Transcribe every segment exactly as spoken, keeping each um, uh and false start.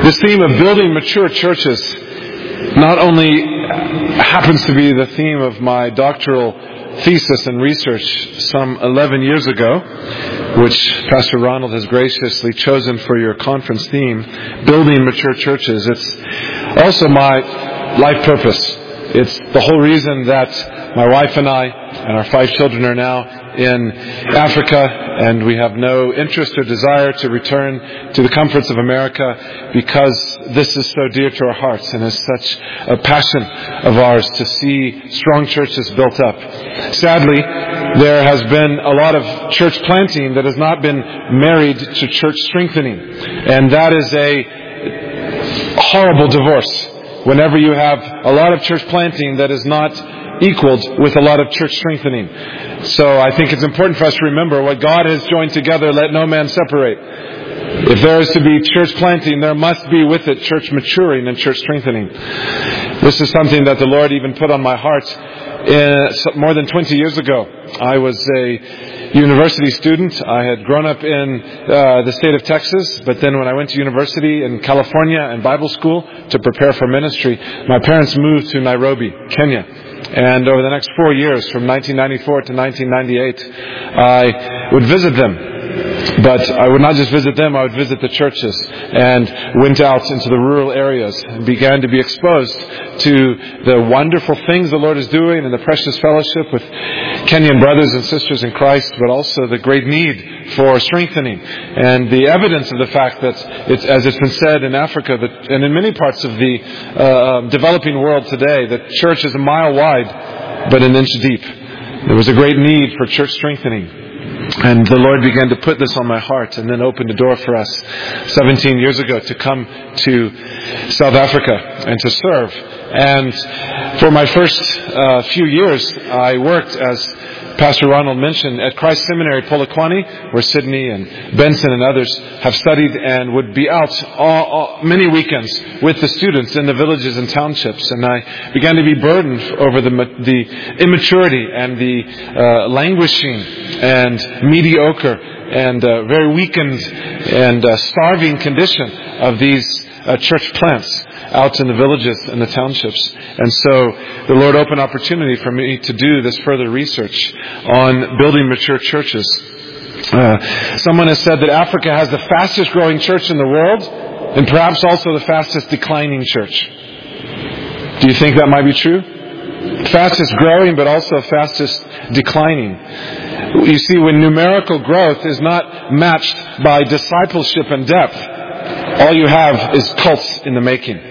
This theme of building mature churches not only happens to be the theme of my doctoral thesis and research some eleven years ago, which Pastor Ronald has graciously chosen for your conference theme, building mature churches. It's also my life purpose. It's the whole reason that my wife and I and our five children are now in Africa, and we have no interest or desire to return to the comforts of America, because this is so dear to our hearts and is such a passion of ours to see strong churches built up. Sadly, there has been a lot of church planting that has not been married to church strengthening, and that is a horrible divorce. Whenever you have a lot of church planting that is not equaled with a lot of church strengthening. So I think it's important for us to remember, what God has joined together, let no man separate. If there is to be church planting, there must be with it church maturing and church strengthening. This is something that the Lord even put on my heart in, more than twenty years ago. I was a university student. I had grown up in uh, the state of Texas, but then when I went to university in California and Bible school to prepare for ministry, my parents moved to Nairobi, Kenya. And over the next four years, from nineteen ninety-four to nineteen ninety-eight, I would visit them. But I would not just visit them, I would visit the churches, and went out into the rural areas and began to be exposed to the wonderful things the Lord is doing and the precious fellowship with Kenyan brothers and sisters in Christ, but also the great need for strengthening. And the evidence of the fact that, it's, as it's been said in Africa that, and in many parts of the uh, developing world today, that church is a mile wide but an inch deep. There was a great need for church strengthening. And the Lord began to put this on my heart, and then opened a door for us seventeen years ago to come to South Africa and to serve. And for my first uh, few years, I worked, as Pastor Ronald mentioned, at Christ Seminary, Polokwane, where Sydney and Benson and others have studied, and would be out all, all, many weekends with the students in the villages and townships. And I began to be burdened over the, the immaturity and the uh, languishing and mediocre and uh, very weakened and uh, starving condition of these uh, church plants out in the villages and the townships. And so the Lord opened opportunity for me to do this further research on building mature churches. Uh, someone has said that Africa has the fastest growing church in the world, and perhaps also the fastest declining church. Do you think that might be true? Fastest growing, but also fastest declining. You see, when numerical growth is not matched by discipleship and depth, all you have is cults in the making.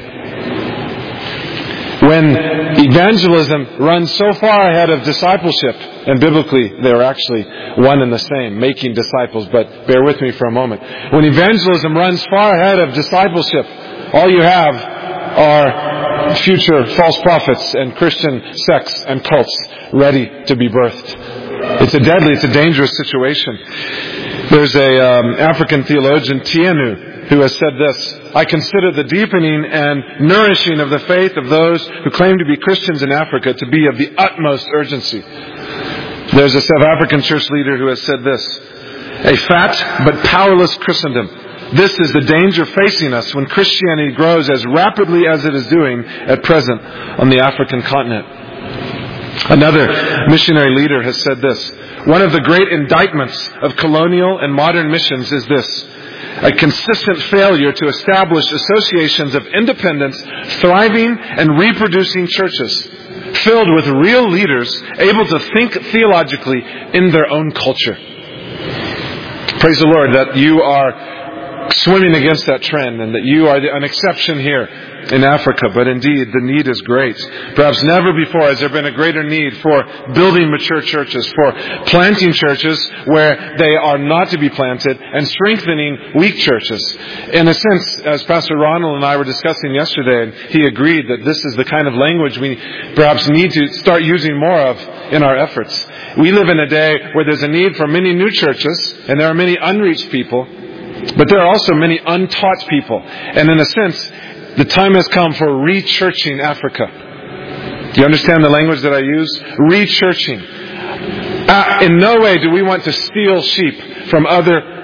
When evangelism runs so far ahead of discipleship, and biblically they're actually one and the same, making disciples, but bear with me for a moment. When evangelism runs far ahead of discipleship, all you have are future false prophets and Christian sects and cults ready to be birthed. It's a deadly, it's a dangerous situation. There's a um, African theologian, Tienu, who has said this: I consider the deepening and nourishing of the faith of those who claim to be Christians in Africa to be of the utmost urgency. There's a South African church leader who has said this: a fat but powerless Christendom. This is the danger facing us when Christianity grows as rapidly as it is doing at present on the African continent. Another missionary leader has said this: one of the great indictments of colonial and modern missions is this: a consistent failure to establish associations of independent, thriving, and reproducing churches, filled with real leaders able to think theologically in their own culture. Praise the Lord that you are swimming against that trend, and that you are the, an exception here in Africa. But indeed, the need is great. Perhaps never before has there been a greater need for building mature churches, for planting churches where they are not to be planted, and strengthening weak churches. In a sense, as Pastor Ronald and I were discussing yesterday, and he agreed that this is the kind of language we perhaps need to start using more of in our efforts. We live in a day where there's a need for many new churches, and there are many unreached people, but there are also many untaught people. And in a sense, the time has come for re-churching Africa. Do you understand the language that I use? Re-churching. Uh, in no way do we want to steal sheep from other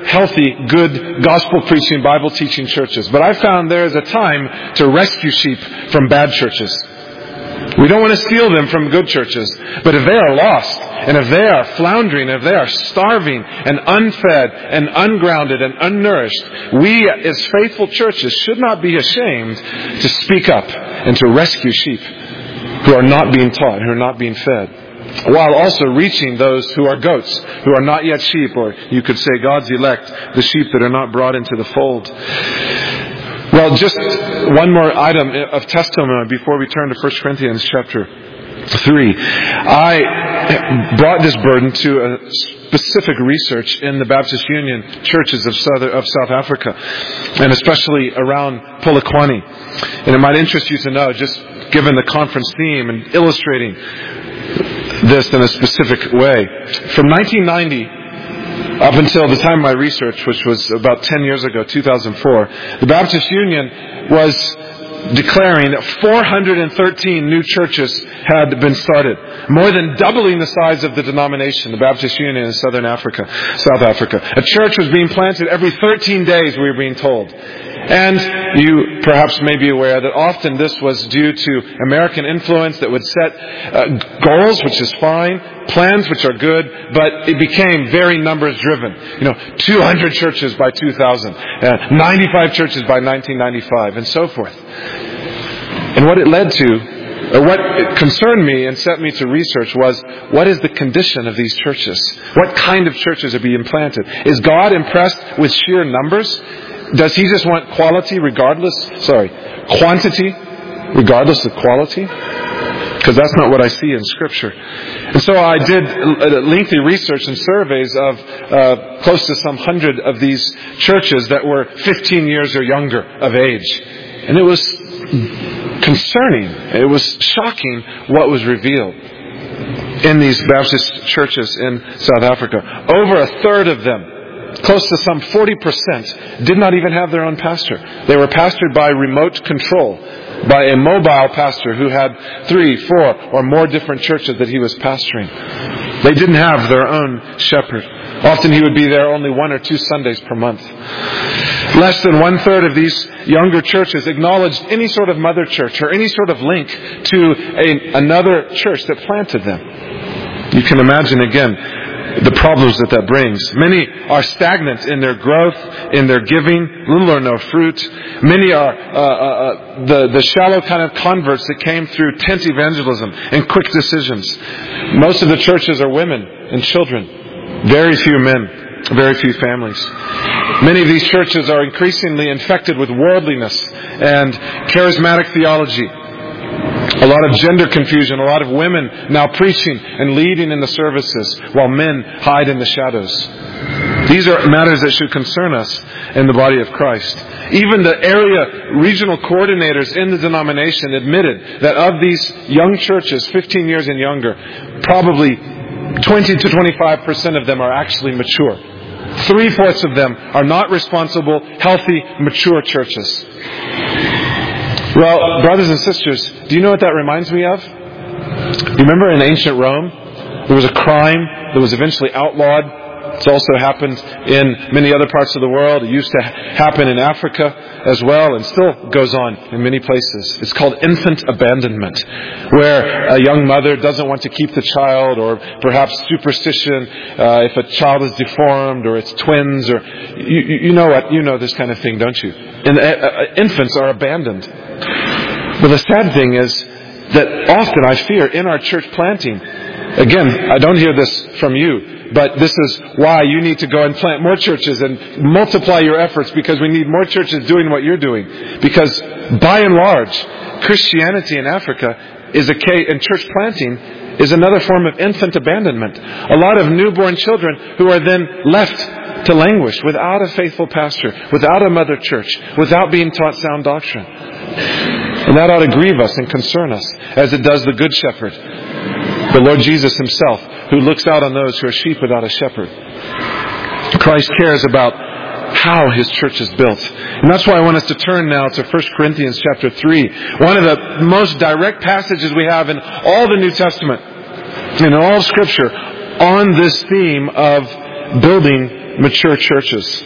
healthy, good, gospel-preaching, Bible-teaching churches. But I found there is a time to rescue sheep from bad churches. We don't want to steal them from good churches. But if they are lost, and if they are floundering, if they are starving and unfed and ungrounded and unnourished, we as faithful churches should not be ashamed to speak up and to rescue sheep who are not being taught, who are not being fed, while also reaching those who are goats, who are not yet sheep, or you could say God's elect, the sheep that are not brought into the fold. Well, just one more item of testimony before we turn to First Corinthians chapter three. I brought this burden to a specific research in the Baptist Union churches of South, of South Africa, and especially around Polokwane. And it might interest you to know, just given the conference theme and illustrating this in a specific way. From nineteen ninety up until the time of my research, which was about ten years ago, two thousand four, the Baptist Union was declaring that four hundred thirteen new churches had been started, more than doubling the size of the denomination, the Baptist Union in Southern Africa, South Africa. A church was being planted every thirteen days, we were being told. And you perhaps may be aware that often this was due to American influence that would set uh, goals, which is fine, plans, which are good, but it became very numbers driven. You know, two hundred churches by two thousand, uh, ninety-five churches by nineteen ninety-five, and so forth. And what it led to, or what concerned me and set me to research was, what is the condition of these churches? What kind of churches are being planted? Is God impressed with sheer numbers? Does He just want quality regardless, sorry, quantity regardless of quality? Because that's not what I see in Scripture. And so I did lengthy research and surveys of uh, close to some hundred of these churches that were fifteen years or younger of age. And it was concerning. It was shocking what was revealed in these Baptist churches in South Africa. Over a third of them, close to some forty percent, did not even have their own pastor. They were pastored by remote control, by a mobile pastor who had three, four, or more different churches that he was pastoring. They didn't have their own shepherd. Often he would be there only one or two Sundays per month. Less than one third of these younger churches acknowledged any sort of mother church or any sort of link to a, another church that planted them. You can imagine again the problems that that brings. Many are stagnant in their growth, in their giving, little or no fruit. Many are uh, uh, the, the shallow kind of converts that came through tent evangelism and quick decisions. Most of the churches are women and children. Very few men, very few families. Many of these churches are increasingly infected with worldliness and charismatic theology. A lot of gender confusion, a lot of women now preaching and leading in the services while men hide in the shadows. These are matters that should concern us in the body of Christ. Even the area regional coordinators in the denomination admitted that of these young churches, fifteen years and younger, probably twenty to twenty-five percent of them are actually mature. Three-fourths of them are not responsible, healthy, mature churches. Well, brothers and sisters, do you know what that reminds me of? You remember in ancient Rome, there was a crime that was eventually outlawed. It's also happened in many other parts of the world. It used to happen in Africa as well, and still goes on in many places. It's called infant abandonment, where a young mother doesn't want to keep the child, or perhaps superstition, uh, if a child is deformed, or it's twins, or you, you know what, you know this kind of thing, don't you? And uh, uh, infants are abandoned. But the sad thing is that often I fear in our church planting, again, I don't hear this from you, but this is why you need to go and plant more churches and multiply your efforts, because we need more churches doing what you're doing. Because by and large, Christianity in Africa is a case, and church planting is another form of infant abandonment. A lot of newborn children who are then left to languish without a faithful pastor, without a mother church, without being taught sound doctrine. And that ought to grieve us and concern us, as it does the Good Shepherd, the Lord Jesus Himself, who looks out on those who are sheep without a shepherd. Christ cares about how His church is built. And that's why I want us to turn now to First Corinthians chapter three. One of the most direct passages we have in all the New Testament, in all Scripture, on this theme of building mature churches.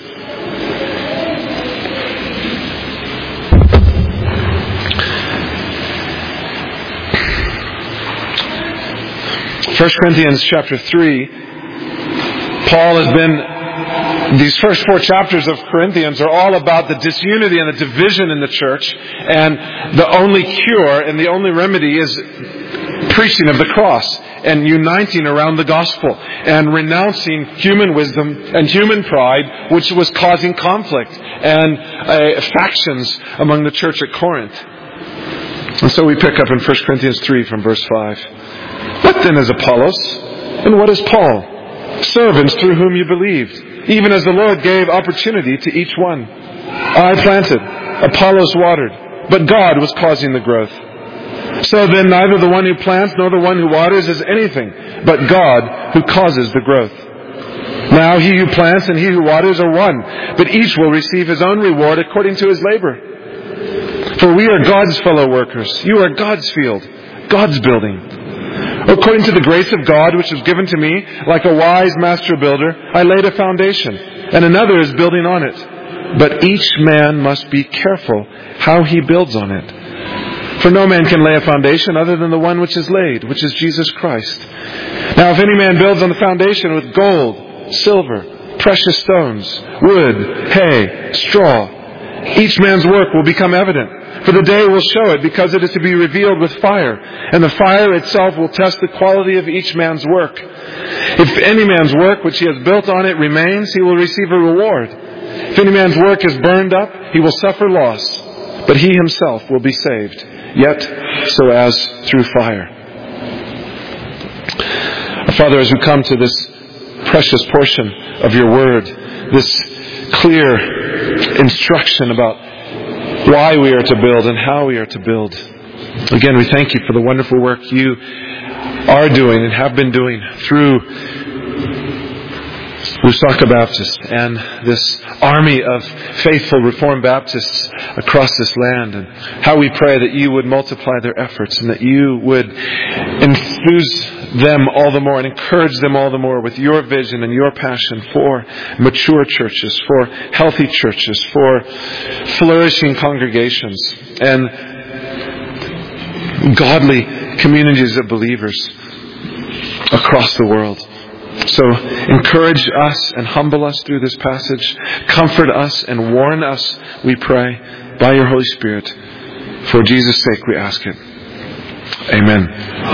First Corinthians chapter three, Paul has been, these first four chapters of Corinthians are all about the disunity and the division in the church, and the only cure and the only remedy is preaching of the cross and uniting around the gospel and renouncing human wisdom and human pride, which was causing conflict and uh, factions among the church at Corinth. And so we pick up in First Corinthians three from verse five. What then is Apollos, and what is Paul? Servants through whom you believed, even as the Lord gave opportunity to each one. I planted, Apollos watered, but God was causing the growth. So then neither the one who plants nor the one who waters is anything, but God who causes the growth. Now he who plants and he who waters are one, but each will receive his own reward according to his labor. For we are God's fellow workers. You are God's field, God's building. According to the grace of God which was given to me, like a wise master builder, I laid a foundation, and another is building on it. But each man must be careful how he builds on it. For no man can lay a foundation other than the one which is laid, which is Jesus Christ. Now if any man builds on the foundation with gold, silver, precious stones, wood, hay, straw, each man's work will become evident. For the day will show it, because it is to be revealed with fire. And the fire itself will test the quality of each man's work. If any man's work which he has built on it remains, he will receive a reward. If any man's work is burned up, he will suffer loss. But he himself will be saved, yet so as through fire. Father, as we come to this precious portion of your word, this clear instruction about why we are to build and how we are to build. Again, we thank you for the wonderful work you are doing and have been doing through Lusaka Baptist and this army of faithful Reformed Baptists across this land, and how we pray that you would multiply their efforts and that you would enthuse them all the more and encourage them all the more with your vision and your passion for mature churches, for healthy churches, for flourishing congregations and godly communities of believers across the world. So encourage us and humble us through this passage. Comfort us and warn us, we pray, by your Holy Spirit. For Jesus' sake we ask it. Amen.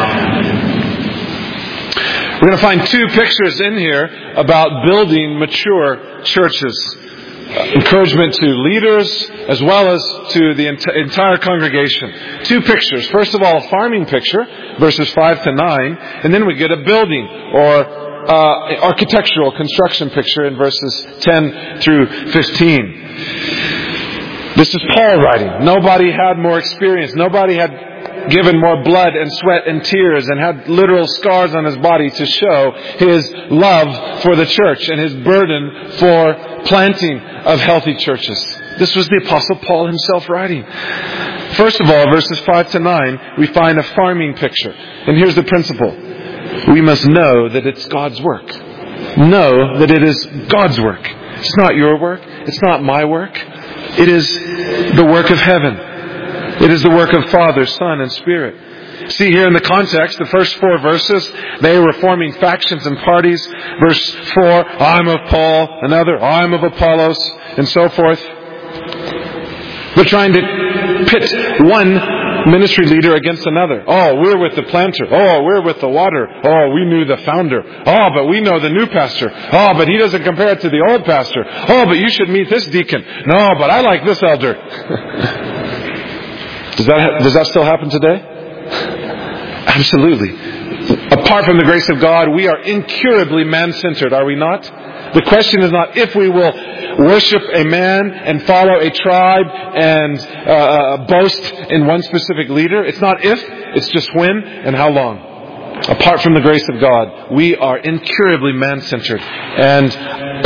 We're going to find two pictures in here about building mature churches. Encouragement to leaders as well as to the ent- entire congregation. Two pictures. First of all, a farming picture, verses five to nine. And then we get a building or Uh, architectural construction picture in verses ten through fifteen. This is Paul writing. Nobody had more experience. Nobody had given more blood and sweat and tears and had literal scars on his body to show his love for the church and his burden for planting of healthy churches. This was the Apostle Paul himself writing. First of all, verses five to nine, we find a farming picture. And here's the principle. We must know that it's God's work. Know that it is God's work. It's not your work. It's not my work. It is the work of heaven. It is the work of Father, Son, and Spirit. See here in the context, the first four verses, they were forming factions and parties. Verse four, I'm of Paul. Another, I'm of Apollos, and so forth. They're trying to pit one ministry leader against another. Oh, we're with the planter. Oh, we're with the water. Oh, we knew the founder. Oh, but we know the new pastor. Oh, but he doesn't compare it to the old pastor. Oh, but you should meet this deacon. No, but I like this elder. Does that does that still happen today? Absolutely. Apart from the grace of God, we are incurably man-centered, are we not? The question is not if we will worship a man and follow a tribe and uh, boast in one specific leader. It's not if, it's just when and how long. Apart from the grace of God, we are incurably man-centered and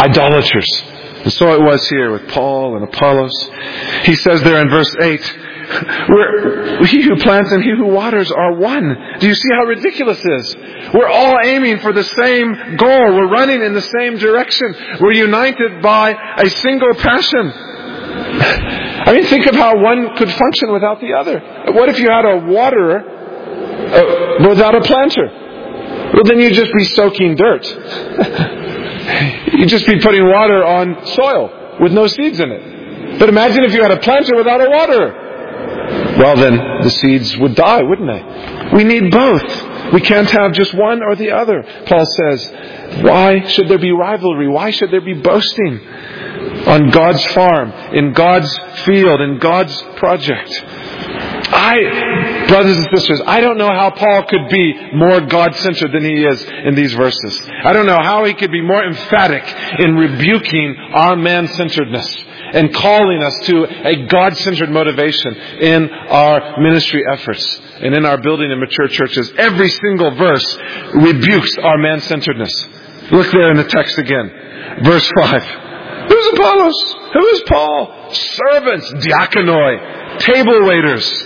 idolaters. And so it was here with Paul and Apollos. He says there in verse eight, We're, he who plants and he who waters are one. Do you see how ridiculous it is? We're all aiming for the same goal. We're running in the same direction. We're united by a single passion. I mean, think of how one could function without the other. What if you had a waterer uh, without a planter? Well, then you'd just be soaking dirt. You'd just be putting water on soil with no seeds in it. But imagine if you had a planter without a waterer. Well, then the seeds would die, wouldn't they? We need both. We can't have just one or the other. Paul says, why should there be rivalry? Why should there be boasting on God's farm, in God's field, in God's project? I, brothers and sisters, I don't know how Paul could be more God-centered than he is in these verses. I don't know how he could be more emphatic in rebuking our man-centeredness and calling us to a God-centered motivation in our ministry efforts and in our building and mature churches. Every single verse rebukes our man-centeredness. Look there in the text again. Verse five. Who's Apollos? Who is Paul? Servants, diakonoi, table waiters.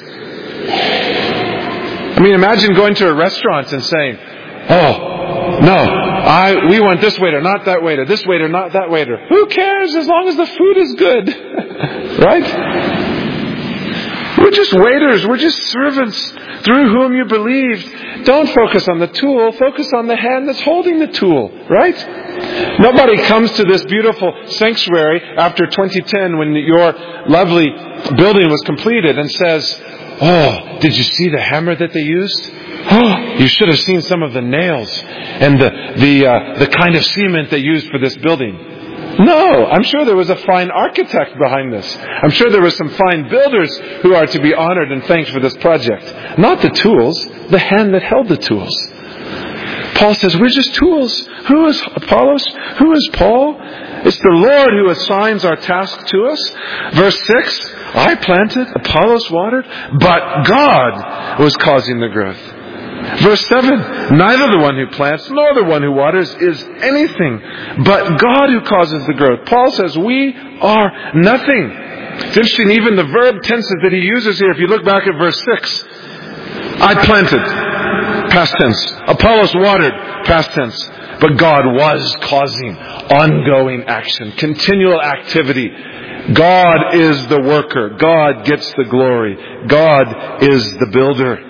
I mean, imagine going to a restaurant and saying, oh, no, I we want this waiter, not that waiter. This waiter, not that waiter. Who cares as long as the food is good? Right? We're just waiters. We're just servants through whom you believed. Don't focus on the tool. Focus on the hand that's holding the tool. Right? Nobody comes to this beautiful sanctuary after twenty ten when your lovely building was completed and says, oh, did you see the hammer that they used? Oh, you should have seen some of the nails and the the uh, the kind of cement they used for this building. No, I'm sure there was a fine architect behind this. I'm sure there were some fine builders who are to be honored and thanked for this project. Not the tools, the hand that held the tools. Paul says, we're just tools. Who is Apollos? Who is Paul? It's the Lord who assigns our task to us. Verse six, I planted, Apollos watered, but God was causing the growth. Verse seven, neither the one who plants nor the one who waters is anything, but God who causes the growth. Paul says we are nothing. It's interesting, even the verb tenses that he uses here, if you look back at verse six, I planted, past tense. Apollos watered, past tense. But God was causing ongoing action, continual activity. God is the worker. God gets the glory. God is the builder.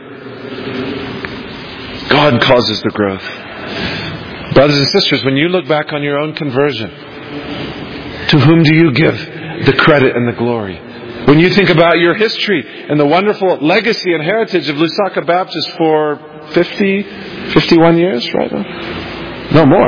God causes the growth. Brothers and sisters, when you look back on your own conversion, to whom do you give the credit and the glory? When you think about your history and the wonderful legacy and heritage of Lusaka Baptist for fifty, fifty-one years, right? No more.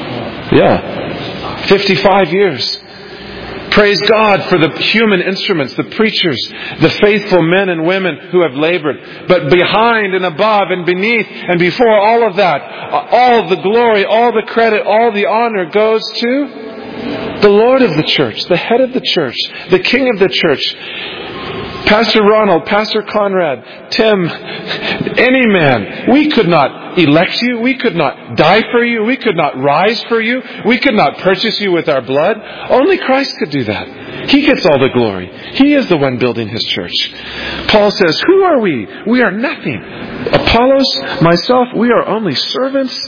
Yeah. fifty-five years. Praise God for the human instruments, the preachers, the faithful men and women who have labored. But behind and above and beneath and before all of that, all the glory, all the credit, all the honor goes to the Lord of the church, the head of the church, the King of the church. Pastor Ronald, Pastor Conrad, Tim, any man. We could not elect you. We could not die for you. We could not rise for you. We could not purchase you with our blood. Only Christ could do that. He gets all the glory. He is the one building His church. Paul says, who are we? We are nothing. Apollos, myself, we are only servants.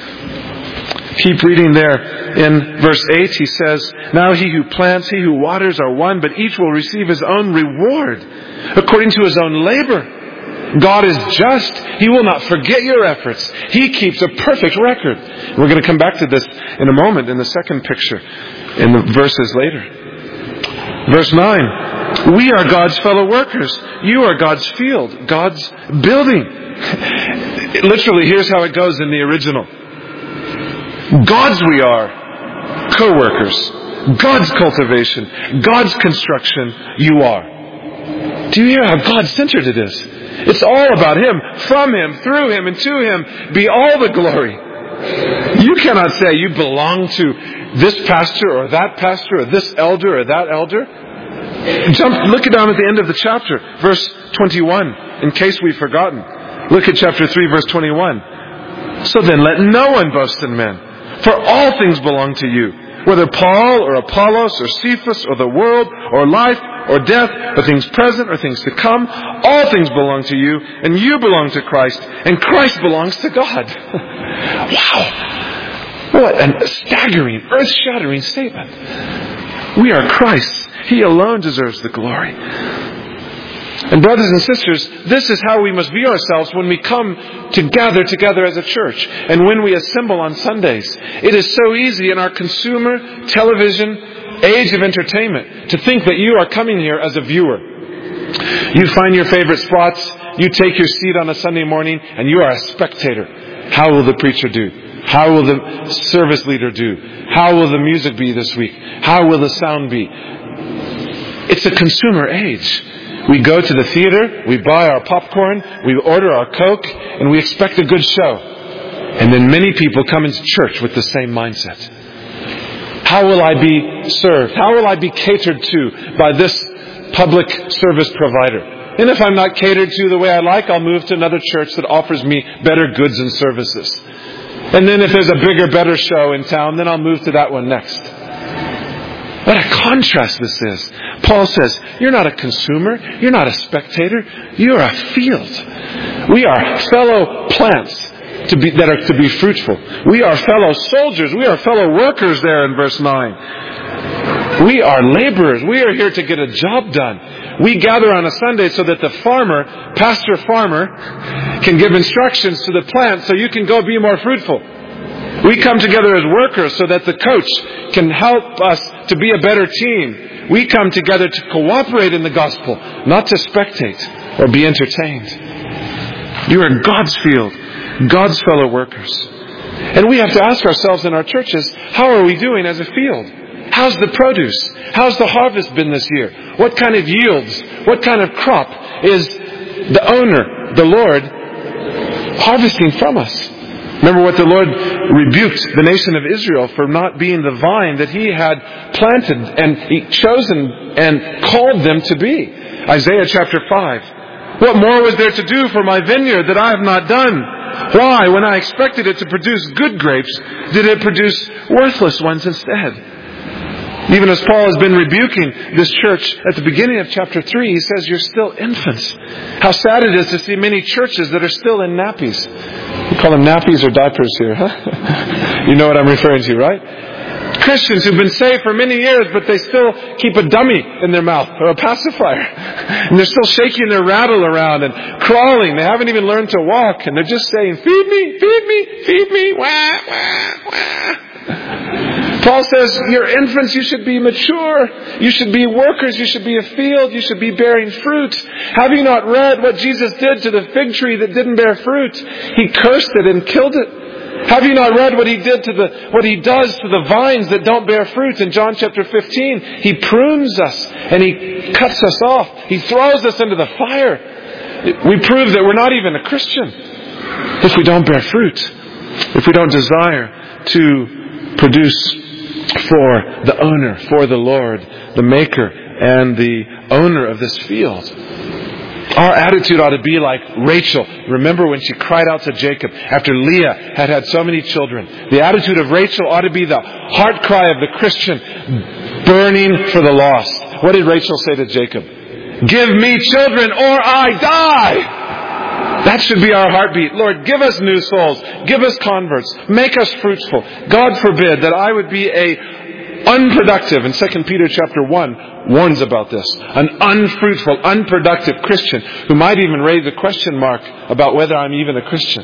Keep reading there in verse eight. He says, now he who plants, he who waters are one, but each will receive his own reward according to his own labor. God is just. He will not forget your efforts. He keeps a perfect record. We're going to come back to this in a moment in the second picture, in the verses later. Verse nine. We are God's fellow workers. You are God's field, God's building. Literally, here's how it goes in the original. God's we are, co-workers. God's cultivation, God's construction, you are. Do you hear how God-centered it is? It's all about Him, from Him, through Him, and to Him be all the glory. You cannot say you belong to this pastor or that pastor or this elder or that elder. Jump, look down at the end of the chapter, verse twenty-one, in case we've forgotten. Look at chapter three, verse twenty-one. So then let no one boast in men. For all things belong to you, whether Paul or Apollos or Cephas or the world or life or death, or things present or things to come. All things belong to you, and you belong to Christ, and Christ belongs to God. Wow! What a staggering, earth-shattering statement. We are Christ's. He alone deserves the glory. And brothers and sisters, this is how we must view ourselves when we come to gather together as a church and when we assemble on Sundays. It is so easy in our consumer television age of entertainment to think that you are coming here as a viewer. You find your favorite spots, you take your seat on a Sunday morning, and you are a spectator. How will the preacher do? How will the service leader do? How will the music be this week? How will the sound be? It's a consumer age. We go to the theater, we buy our popcorn, we order our Coke, and we expect a good show. And then many people come into church with the same mindset. How will I be served? How will I be catered to by this public service provider? And if I'm not catered to the way I like, I'll move to another church that offers me better goods and services. And then if there's a bigger, better show in town, then I'll move to that one next. What a contrast this is. Paul says, you're not a consumer. You're not a spectator. You're a field. We are fellow plants to be, that are to be fruitful. We are fellow soldiers. We are fellow workers there in verse nine. We are laborers. We are here to get a job done. We gather on a Sunday so that the farmer, pastor farmer, can give instructions to the plant so you can go be more fruitful. We come together as workers so that the coach can help us to be a better team. We come together to cooperate in the gospel, not to spectate or be entertained. You are God's field, God's fellow workers. And we have to ask ourselves in our churches, how are we doing as a field? How's the produce? How's the harvest been this year? What kind of yields? What kind of crop is the owner, the Lord, harvesting from us? Remember what the Lord rebuked the nation of Israel for not being the vine that He had planted and He chosen and called them to be. Isaiah chapter five. What more was there to do for my vineyard that I have not done? Why, when I expected it to produce good grapes, did it produce worthless ones instead? Even as Paul has been rebuking this church at the beginning of chapter three, he says, you're still infants. How sad it is to see many churches that are still in nappies. We call them nappies or diapers here, huh? You know what I'm referring to, right? Christians who've been saved for many years, but they still keep a dummy in their mouth or a pacifier. And they're still shaking their rattle around and crawling. They haven't even learned to walk. And they're just saying, feed me, feed me, feed me, wah, wah, wah. Paul says, you're infants, you should be mature. You should be workers. You should be a field. You should be bearing fruit. Have you not read what Jesus did to the fig tree that didn't bear fruit? He cursed it and killed it. Have you not read what he did to the, what he does to the vines that don't bear fruit? In John chapter fifteen, he prunes us and he cuts us off. He throws us into the fire. We prove that we're not even a Christian if we don't bear fruit. If we don't desire to produce for the owner, for the Lord, the maker and the owner of this field. Our attitude ought to be like Rachel. Remember when she cried out to Jacob after Leah had had so many children. The attitude of Rachel ought to be the heart cry of the Christian, burning for the lost. What did Rachel say to Jacob? Give me children or I die. That should be our heartbeat. Lord, give us new souls. Give us converts. Make us fruitful. God forbid that I would be a unproductive, and Second Peter chapter one warns about this, an unfruitful, unproductive Christian who might even raise a question mark about whether I'm even a Christian.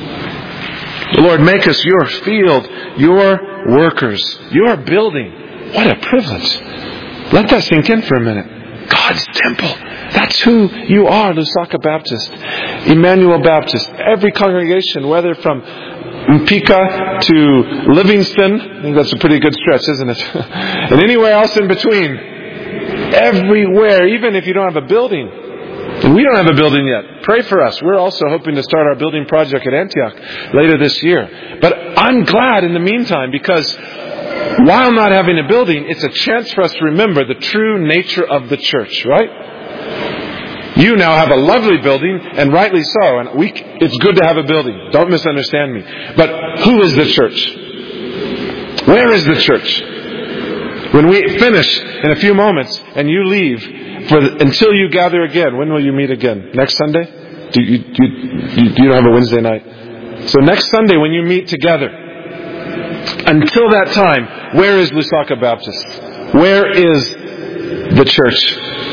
Lord, make us your field, your workers, your building. What a privilege. Let that sink in for a minute. God's temple. That's who you are, Lusaka Baptist, Emmanuel Baptist. Every congregation, whether from Mpika to Livingston, I think that's a pretty good stretch, isn't it? And anywhere else in between. Everywhere, even if you don't have a building. And we don't have a building yet. Pray for us. We're also hoping to start our building project at Antioch later this year. But I'm glad in the meantime because while not having a building, it's a chance for us to remember the true nature of the church, right? You now have a lovely building, and rightly so. And we, it's good to have a building. Don't misunderstand me. But who is the church? Where is the church? When we finish in a few moments and you leave, for the, until you gather again, when will you meet again? Next Sunday? Do you, do you, you don't have a Wednesday night? So next Sunday when you meet together, until that time, where is Lusaka Baptist? Where is the church?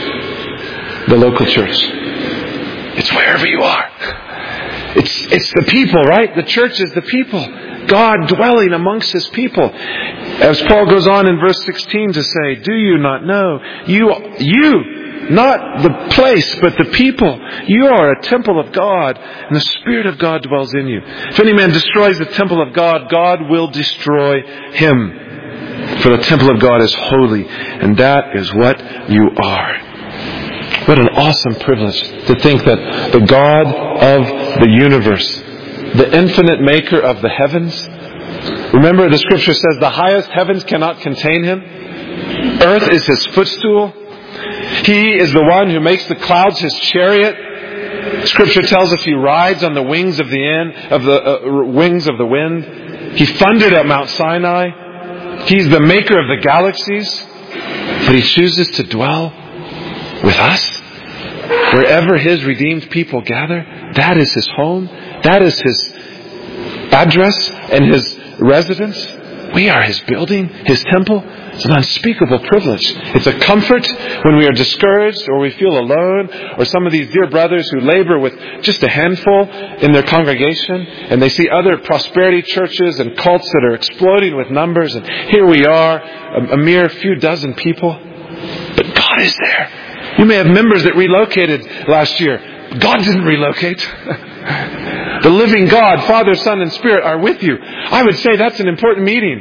The local church. It's wherever you are. It's, it's the people, right? The church is the people. God dwelling amongst His people. As Paul goes on in verse sixteen to say, do you not know? You, you, not the place, but the people. You are a temple of God, and the Spirit of God dwells in you. If any man destroys the temple of God, God will destroy him. For the temple of God is holy, and that is what you are. What an awesome privilege to think that the God of the universe, the infinite maker of the heavens. Remember, the scripture says the highest heavens cannot contain Him. Earth is His footstool. He is the one who makes the clouds His chariot. Scripture tells us He rides on the wings of the end, of the uh, wings of the wind. He thundered at Mount Sinai. He's the maker of the galaxies. But He chooses to dwell with us. Wherever His redeemed people gather, that is His home. That is His address and His residence. We are His building, His temple. It's an unspeakable privilege. It's a comfort when we are discouraged or we feel alone, or some of these dear brothers who labor with just a handful in their congregation, and they see other prosperity churches and cults that are exploding with numbers, and here we are, a, a mere few dozen people. But God is there. You may have members that relocated last year. God didn't relocate. The living God, Father, Son, and Spirit are with you. I would say that's an important meeting.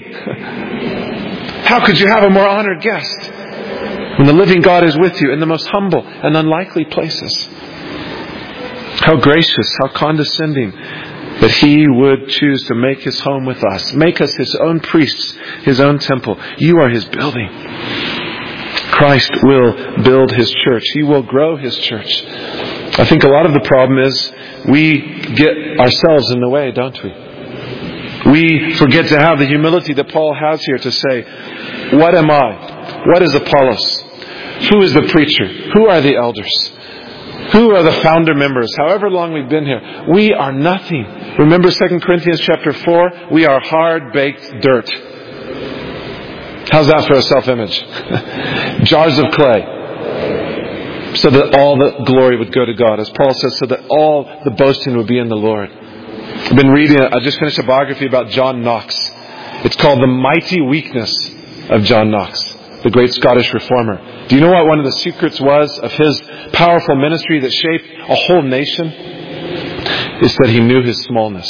How could you have a more honored guest when the living God is with you in the most humble and unlikely places? How gracious, how condescending that He would choose to make His home with us. Make us His own priests, His own temple. You are His building. Christ will build His church. He will grow His church. I think a lot of the problem is we get ourselves in the way, don't we? We forget to have the humility that Paul has here to say, what am I? What is Apollos? Who is the preacher? Who are the elders? Who are the founder members? However long we've been here, we are nothing. Remember Second Corinthians chapter four? We are hard-baked dirt. How's that for a self-image? Jars of clay. So that all the glory would go to God. As Paul says, so that all the boasting would be in the Lord. I've been reading, I just finished a biography about John Knox. It's called The Mighty Weakness of John Knox, the great Scottish reformer. Do you know what one of the secrets was of his powerful ministry that shaped a whole nation? It's that he knew his smallness.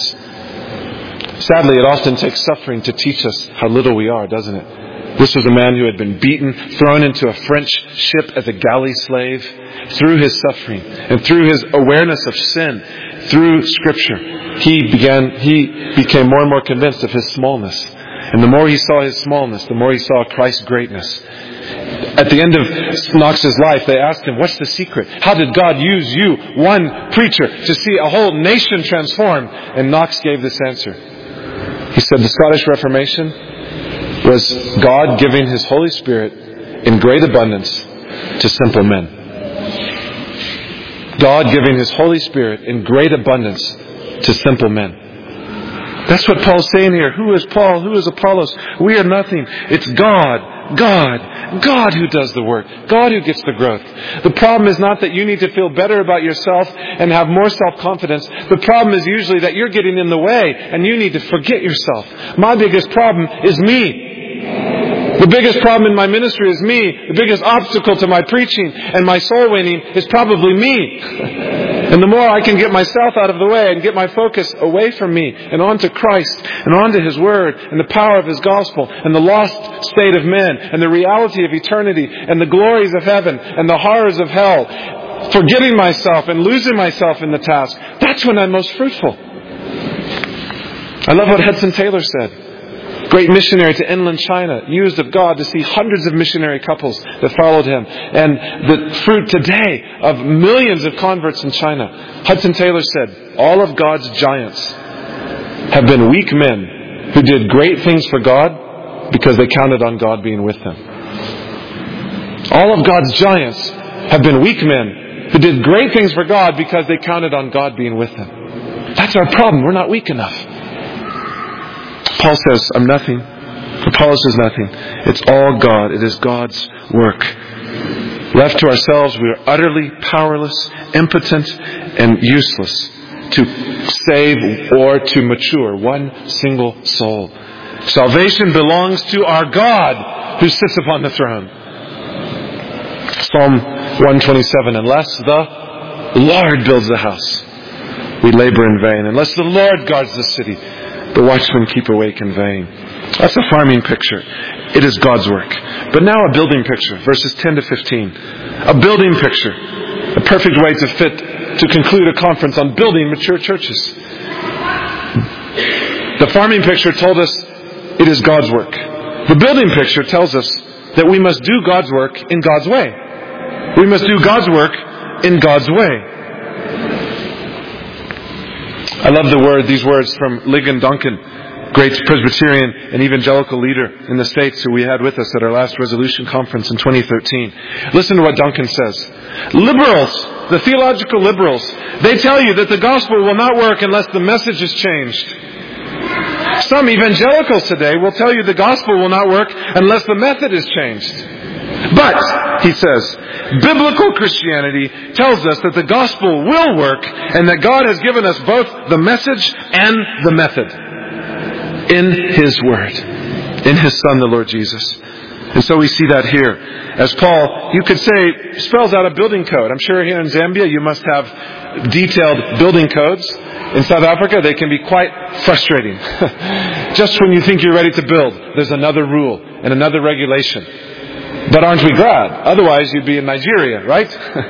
Sadly, it often takes suffering to teach us how little we are, doesn't it? This was a man who had been beaten, thrown into a French ship as a galley slave. Through his suffering and through his awareness of sin, through Scripture, he began, he became more and more convinced of his smallness. And the more he saw his smallness, the more he saw Christ's greatness. At the end of Knox's life, they asked him, what's the secret? How did God use you, one preacher, to see a whole nation transformed? And Knox gave this answer. He said the Scottish Reformation was God giving His Holy Spirit in great abundance to simple men. God giving His Holy Spirit in great abundance to simple men. That's what Paul's saying here. Who is Paul? Who is Apollos? We are nothing. It's God, God, God who does the work. God who gets the growth. The problem is not that you need to feel better about yourself and have more self-confidence. The problem is usually that you're getting in the way and you need to forget yourself. My biggest problem is me. The biggest problem in my ministry is me. The biggest obstacle to my preaching and my soul winning is probably me. And the more I can get myself out of the way and get my focus away from me and onto Christ and onto His Word and the power of His gospel and the lost state of men and the reality of eternity and the glories of heaven and the horrors of hell, forgetting myself and losing myself in the task, that's when I'm most fruitful. I love what Hudson Taylor said. Great missionary to inland China, used of God to see hundreds of missionary couples that followed him. And the fruit today of millions of converts in China. Hudson Taylor said, all of God's giants have been weak men who did great things for God because they counted on God being with them. All of God's giants have been weak men who did great things for God because they counted on God being with them. That's our problem. We're not weak enough. Paul says, I'm nothing. Apollos is nothing. It's all God. It is God's work. Left to ourselves, we are utterly powerless, impotent, and useless to save or to mature one single soul. Salvation belongs to our God who sits upon the throne. Psalm one twenty-seven, unless the Lord builds the house, we labor in vain. Unless the Lord guards the city, the watchmen keep awake in vain. That's a farming picture. It is God's work. But now a building picture, verses ten to fifteen. A building picture. A perfect way to fit, to conclude a conference on building mature churches. The farming picture told us it is God's work. The building picture tells us that we must do God's work in God's way. We must do God's work in God's way. I love the word, these words from Ligon Duncan, great Presbyterian and evangelical leader in the States who we had with us at our last resolution conference in twenty thirteen. Listen to what Duncan says. Liberals, the theological liberals, they tell you that the gospel will not work unless the message is changed. Some evangelicals today will tell you the gospel will not work unless the method is changed. But, he says, biblical Christianity tells us that the gospel will work and that God has given us both the message and the method in His Word, in His Son, the Lord Jesus. And so we see that here. As Paul, you could say, spells out a building code. I'm sure here in Zambia you must have detailed building codes. In South Africa, they can be quite frustrating. Just when you think you're ready to build, there's another rule and another regulation. But aren't we glad? Otherwise, you'd be in Nigeria, right?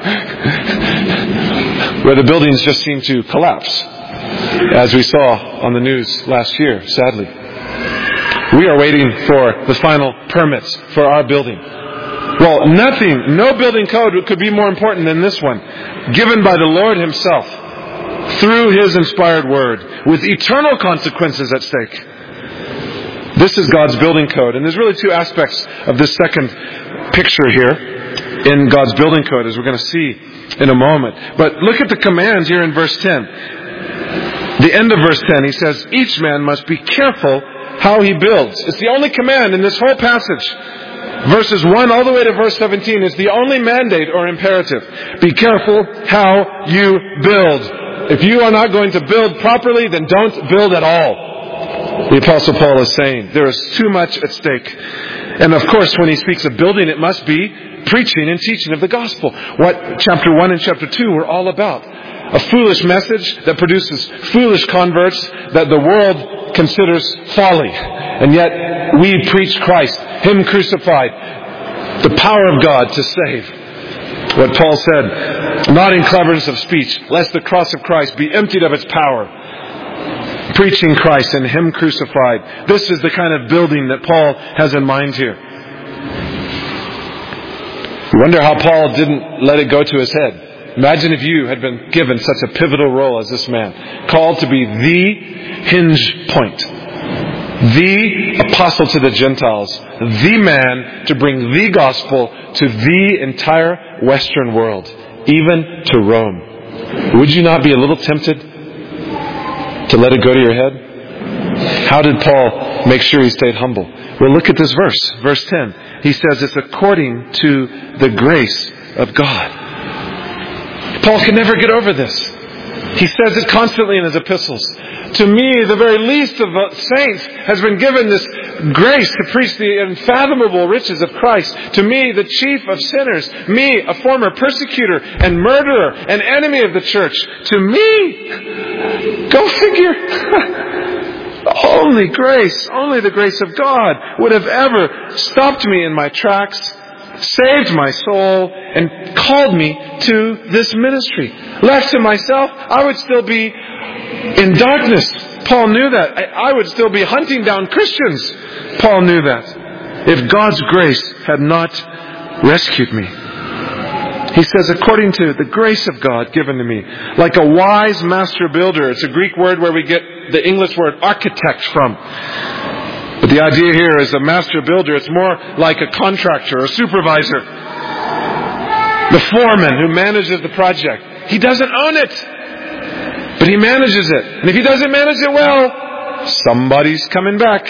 Where the buildings just seem to collapse, as we saw on the news last year, sadly. We are waiting for the final permits for our building. Well, nothing, no building code could be more important than this one, given by the Lord Himself, through His inspired Word, with eternal consequences at stake. This is God's building code. And there's really two aspects of this second picture here in God's building code, as we're going to see in a moment. But look at the command here in verse ten. The end of verse ten, he says, each man must be careful how he builds. It's the only command in this whole passage. Verses one all the way to verse seventeen is the only mandate or imperative. Be careful how you build. If you are not going to build properly, then don't build at all. The Apostle Paul is saying there is too much at stake. And of course, when he speaks of building, it must be preaching and teaching of the gospel. What chapter one and chapter two were all about. A foolish message that produces foolish converts that the world considers folly. And yet we preach Christ, Him crucified, the power of God to save. What Paul said, not in cleverness of speech, lest the cross of Christ be emptied of its power. Preaching Christ and Him crucified. This is the kind of building that Paul has in mind here. You wonder how Paul didn't let it go to his head. Imagine if you had been given such a pivotal role as this man, called to be the hinge point, the apostle to the Gentiles, the man to bring the gospel to the entire Western world, even to Rome. Would you not be a little tempted to let it go to your head? How did Paul make sure he stayed humble? Well, look at this verse, verse ten. He says it's according to the grace of God. Paul can never get over this. He says it constantly in his epistles. To me, the very least of the saints has been given this grace to preach the unfathomable riches of Christ. To me, the chief of sinners, me, a former persecutor and murderer and enemy of the church. To me, go figure. Only grace, only the grace of God would have ever stopped me in my tracks, saved my soul, and called me to this ministry. Left to myself, I would still be in darkness. Paul knew that. I would still be hunting down Christians. Paul knew that. If God's grace had not rescued me. He says, according to the grace of God given to me, like a wise master builder. It's a Greek word where we get the English word architect from. But the idea here is a master builder. It's more like a contractor or supervisor. The foreman who manages the project, he doesn't own it, but he manages it. And if he doesn't manage it well, somebody's coming back.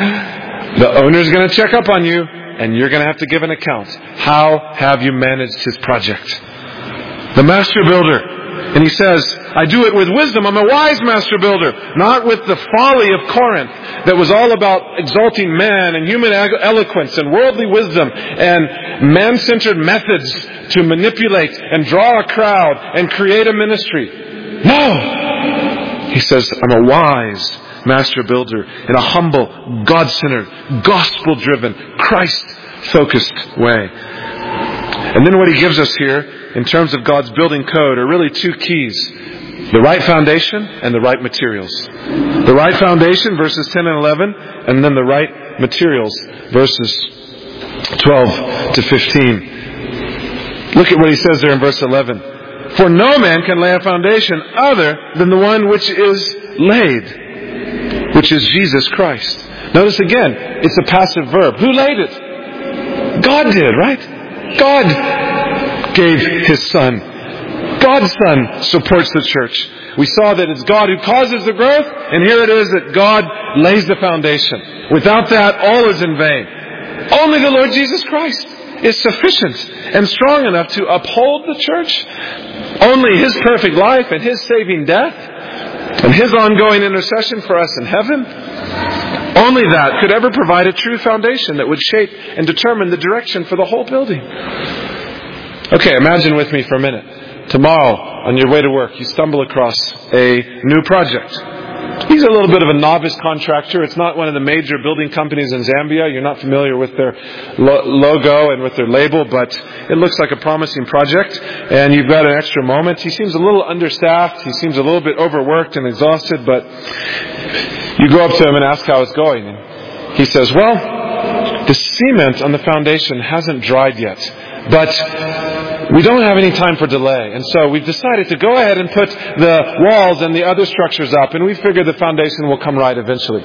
The owner's going to check up on you, and you're going to have to give an account. How have you managed his project? The master builder, and he says, I do it with wisdom. I'm a wise master builder, not with the folly of Corinth that was all about exalting man and human eloquence and worldly wisdom and man-centered methods to manipulate and draw a crowd and create a ministry. No! He says, I'm a wise master builder in a humble, God-centered, gospel-driven, Christ-focused way. And then what he gives us here in terms of God's building code are really two keys. The right foundation and the right materials. The right foundation, verses ten and eleven, and then the right materials, verses twelve to fifteen. Look at what he says there in verse eleven. For no man can lay a foundation other than the one which is laid, which is Jesus Christ. Notice again, it's a passive verb. Who laid it? God did, right? God gave His Son. God's Son supports the church. We saw that it's God who causes the growth, and here it is that God lays the foundation. Without that, all is in vain. Only the Lord Jesus Christ is sufficient and strong enough to uphold the church. Only His perfect life and His saving death and His ongoing intercession for us in heaven, only that could ever provide a true foundation that would shape and determine the direction for the whole building. Okay, imagine with me for a minute. Tomorrow, on your way to work, you stumble across a new project. He's a little bit of a novice contractor. It's not one of the major building companies in Zambia. You're not familiar with their lo- logo and with their label, but it looks like a promising project. And you've got an extra moment. He seems a little understaffed. He seems a little bit overworked and exhausted, but you go up to him and ask how it's going. And he says, well, the cement on the foundation hasn't dried yet, but we don't have any time for delay. And so we've decided to go ahead and put the walls and the other structures up, and we figure the foundation will come right eventually.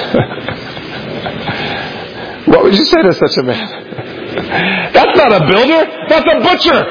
What would you say to such a man? That's not a builder. That's a butcher.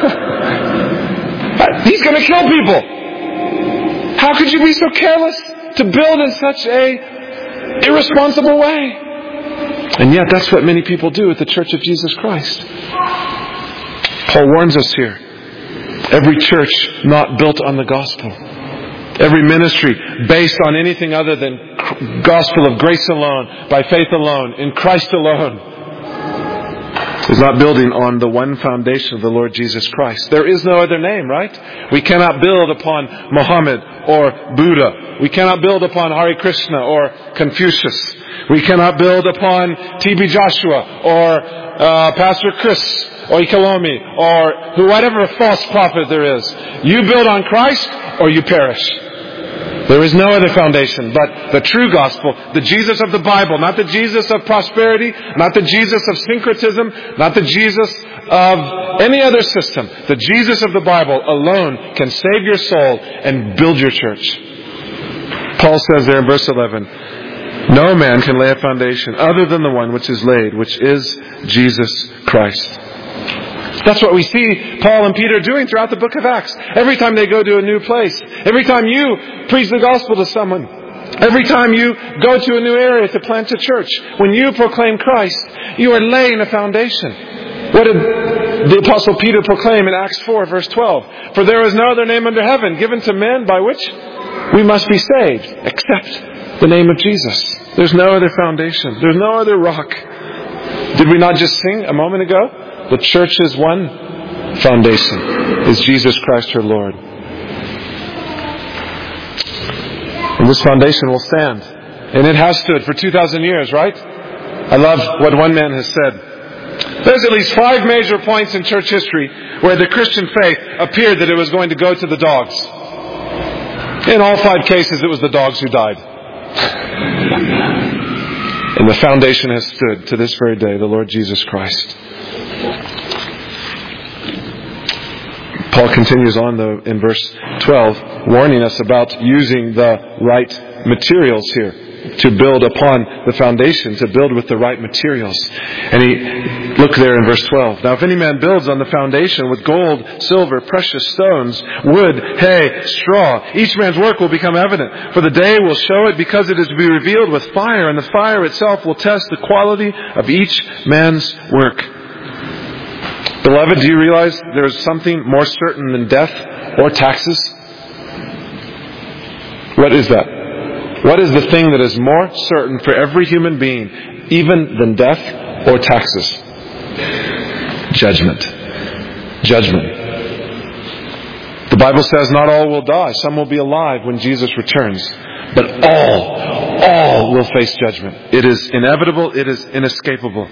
He's going to kill people. How could you be so careless to build in such a irresponsible way? And yet that's what many people do at the Church of Jesus Christ. Paul warns us here. Every church not built on the gospel, every ministry based on anything other than gospel of grace alone, by faith alone, in Christ alone, is not building on the one foundation of the Lord Jesus Christ. There is no other name, right? We cannot build upon Muhammad or Buddha. We cannot build upon Hare Krishna or Confucius. We cannot build upon T B Joshua or uh, Pastor Chris or Ikalomi or who, whatever false prophet there is. You build on Christ or you perish. There is no other foundation but the true gospel, the Jesus of the Bible, not the Jesus of prosperity, not the Jesus of syncretism, not the Jesus of any other system. The Jesus of the Bible alone can save your soul and build your church. Paul says there in verse eleven, no man can lay a foundation other than the one which is laid, which is Jesus Christ. That's what we see Paul and Peter doing throughout the book of Acts. Every time they go to a new place, every time you preach the gospel to someone, every time you go to a new area to plant a church, when you proclaim Christ, you are laying a foundation. What did the Apostle Peter proclaim in Acts four, verse twelve? For there is no other name under heaven given to men by which we must be saved, except the name of Jesus. There's no other foundation. There's no other rock. Did we not just sing a moment ago? The church's one foundation is Jesus Christ her Lord. And this foundation will stand. And it has stood for two thousand years, right? I love what one man has said. There's at least five major points in church history where the Christian faith appeared that it was going to go to the dogs. In all five cases, it was the dogs who died. And the foundation has stood to this very day, the Lord Jesus Christ. Paul continues on though in verse twelve, warning us about using the right materials here. to build upon the foundation, to build with the right materials. And he, look there in verse twelve. Now if any man builds on the foundation with gold, silver, precious stones, wood, hay, straw, each man's work will become evident. For the day will show it, because it is to be revealed with fire, and the fire itself will test the quality of each man's work. Beloved, do you realize there is something more certain than death or taxes? What is that? What is the thing that is more certain for every human being, even than death or taxes? Judgment. Judgment. The Bible says not all will die. Some will be alive when Jesus returns. But all, all will face judgment. It is inevitable. It is inescapable.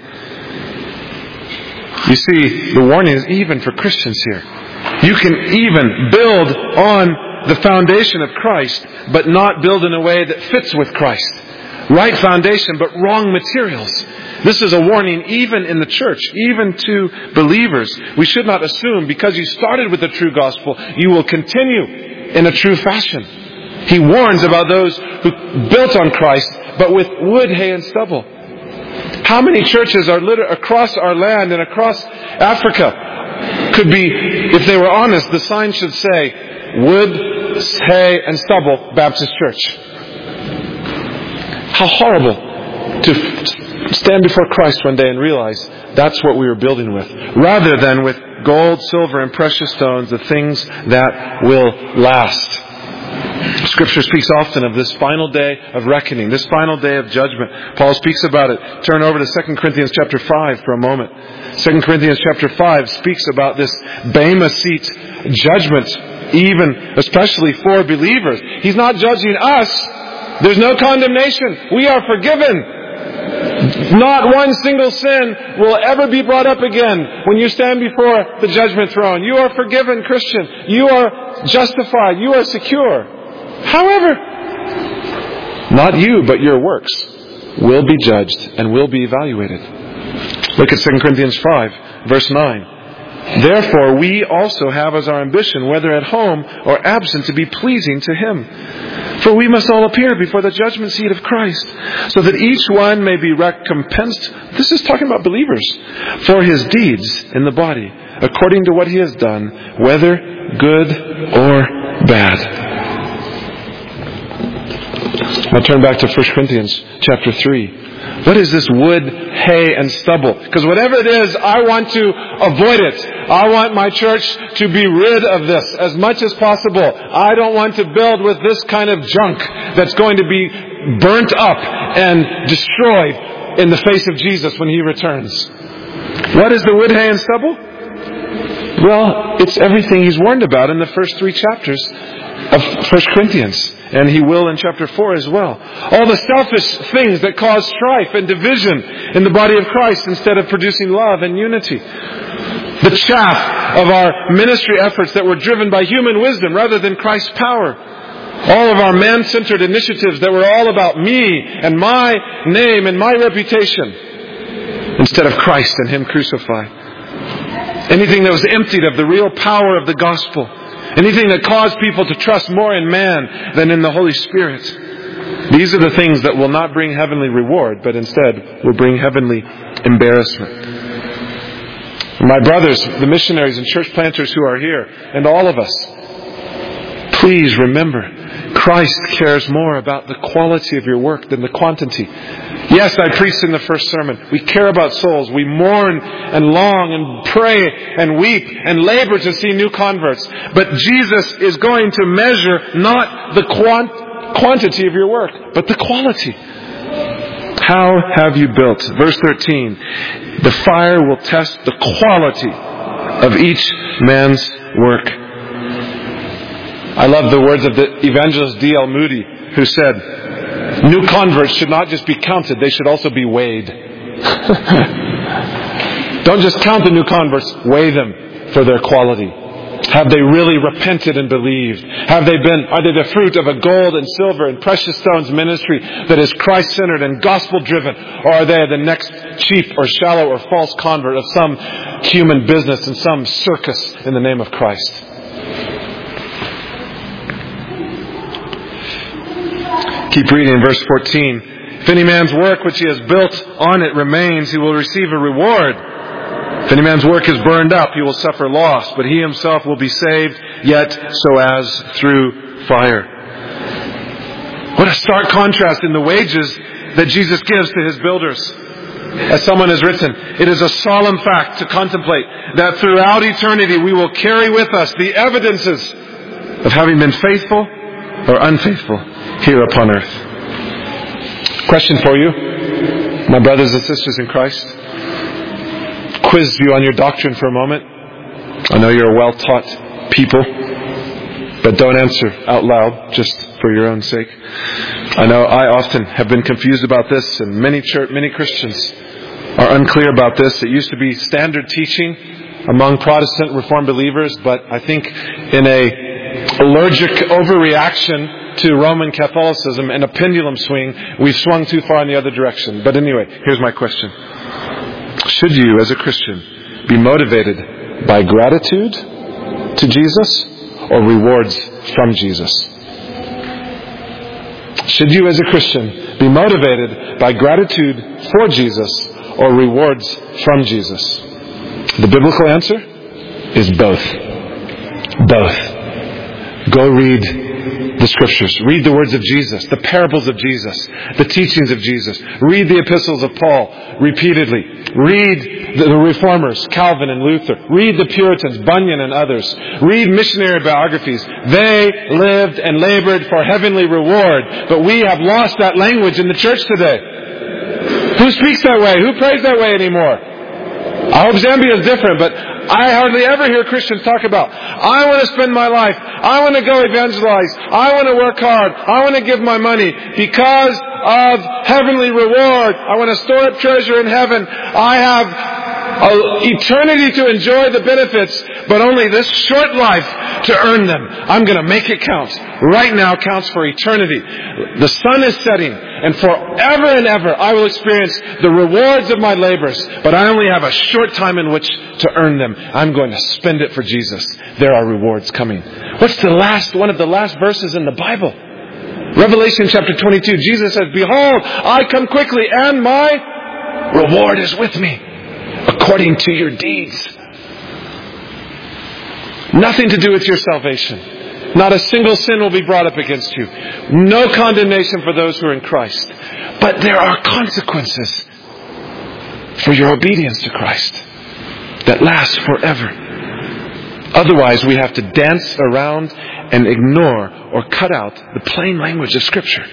You see, the warning is even for Christians here. You can even build on the foundation of Christ, but not build in a way that fits with Christ. Right foundation, but wrong materials. This is a warning even in the church, even to believers. We should not assume because you started with the true gospel, you will continue in a true fashion. He warns about those who built on Christ, but with wood, hay, and stubble. How many churches are lit- across our land and across Africa could be, if they were honest, the sign should say, wood, hay, and stubble, Baptist Church. How horrible to stand before Christ one day and realize that's what we were building with, rather than with gold, silver, and precious stones, the things that will last. Scripture speaks often of this final day of reckoning, this final day of judgment. Paul speaks about it. Turn over to Second Corinthians chapter five for a moment. Second Corinthians chapter five speaks about this Bema seat judgment, even especially for believers. He's not judging us. There's no condemnation. We are forgiven. Not one single sin will ever be brought up again when you stand before the judgment throne. You are forgiven, Christian. You are justified. You are secure. However, not you, but your works will be judged and will be evaluated. Look at Second Corinthians five, verse nine. Therefore, we also have as our ambition, whether at home or absent, to be pleasing to Him. For we must all appear before the judgment seat of Christ, so that each one may be recompensed. This is talking about believers, for his deeds in the body, according to what he has done, whether good or bad. Now turn back to First Corinthians chapter three. What is this wood, hay, and stubble? Because whatever it is, I want to avoid it. I want my church to be rid of this as much as possible. I don't want to build with this kind of junk that's going to be burnt up and destroyed in the face of Jesus when He returns. What is the wood, hay, and stubble? Well, it's everything He's warned about in the first three chapters of First Corinthians. And He will in chapter four as well. All the selfish things that cause strife and division in the body of Christ instead of producing love and unity. The chaff of our ministry efforts that were driven by human wisdom rather than Christ's power. All of our man-centered initiatives that were all about me and my name and my reputation instead of Christ and Him crucified. Anything that was emptied of the real power of the gospel. Anything that caused people to trust more in man than in the Holy Spirit. These are the things that will not bring heavenly reward, but instead will bring heavenly embarrassment. My brothers, the missionaries and church planters who are here, and all of us, please remember, Christ cares more about the quality of your work than the quantity. Yes, I preached in the first sermon. We care about souls. We mourn and long and pray and weep and labor to see new converts. But Jesus is going to measure not the quant- quantity of your work, but the quality. How have you built? Verse thirteen. The fire will test the quality of each man's work. I love the words of the evangelist D L Moody, who said, new converts should not just be counted, they should also be weighed. Don't just count the new converts, weigh them for their quality. Have they really repented and believed? Have they been, are they the fruit of a gold and silver and precious stones ministry that is Christ-centered and gospel-driven? Or are they the next cheap or shallow or false convert of some human business and some circus in the name of Christ? Keep reading in verse fourteen. If any man's work which he has built on it remains, he will receive a reward. If any man's work is burned up, he will suffer loss, but he himself will be saved, yet so as through fire. What a stark contrast in the wages that Jesus gives to his builders. As someone has written, it is a solemn fact to contemplate that throughout eternity we will carry with us the evidences of having been faithful or unfaithful here upon earth. Question for you, my brothers and sisters in Christ. Quiz you on your doctrine for a moment. I know you're a well-taught people, but don't answer out loud just for your own sake. I know I often have been confused about this, and many church, many Christians are unclear about this. It used to be standard teaching among Protestant Reformed believers, but I think in a allergic overreaction to Roman Catholicism and a pendulum swing, we've swung too far in the other direction. But anyway, here's my question. Should you, as a Christian, be motivated by gratitude to Jesus or rewards from Jesus? Should you, as a Christian, be motivated by gratitude for Jesus or rewards from Jesus? The biblical answer is both. Both. Go read the Scriptures. Read the words of Jesus, the parables of Jesus, the teachings of Jesus. Read the epistles of Paul repeatedly. Read the Reformers, Calvin and Luther. Read the Puritans, Bunyan and others. Read missionary biographies. They lived and labored for heavenly reward, but we have lost that language in the church today. Who speaks that way? Who prays that way anymore? I hope Zambia is different, but I hardly ever hear Christians talk about, I want to spend my life, I want to go evangelize, I want to work hard, I want to give my money because of heavenly reward. I want to store up treasure in heaven. I have an eternity to enjoy the benefits, but only this short life to earn them. I'm going to make it count. Right now counts for eternity. The sun is setting, and forever and ever I will experience the rewards of my labors, but I only have a short time in which to earn them. I'm going to spend it for Jesus. There are rewards coming. What's the last, one of the last verses in the Bible? Revelation chapter twenty-two. Jesus says, behold, I come quickly, and my reward is with me, according to your deeds. Nothing to do with your salvation. Not a single sin will be brought up against you. No condemnation for those who are in Christ. But there are consequences for your obedience to Christ that last forever. Otherwise, we have to dance around and ignore or cut out the plain language of Scripture.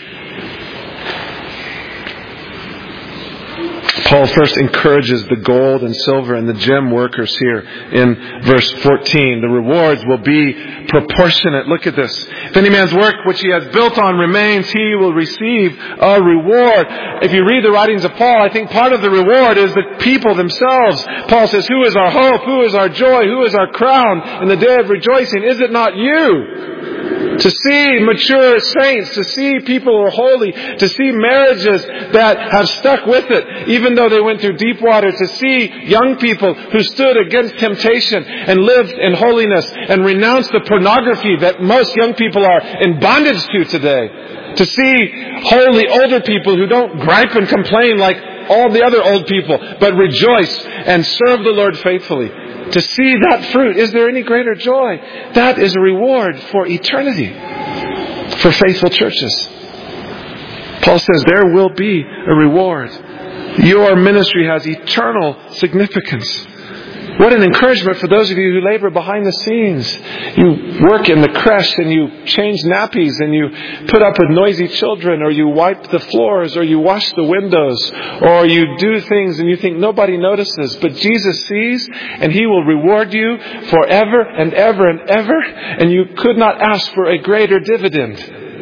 Paul first encourages the gold and silver and the gem workers here in verse fourteen. The rewards will be proportionate. Look at this. If any man's work which he has built on remains, he will receive a reward. If you read the writings of Paul, I think part of the reward is the people themselves. Paul says, who is our hope? Who is our joy? Who is our crown in the day of rejoicing? Is it not you? To see mature saints, to see people who are holy, to see marriages that have stuck with it, even though they went through deep water, to see young people who stood against temptation and lived in holiness and renounced the pornography that most young people are in bondage to today. To see holy older people who don't gripe and complain like all the other old people, but rejoice and serve the Lord faithfully. To see that fruit, is there any greater joy? That is a reward for eternity for faithful churches. Paul says there will be a reward. Your ministry has eternal significance. What an encouragement for those of you who labor behind the scenes. You work in the creche and you change nappies and you put up with noisy children, or you wipe the floors, or you wash the windows, or you do things and you think nobody notices. But Jesus sees, and He will reward you forever and ever and ever. And you could not ask for a greater dividend.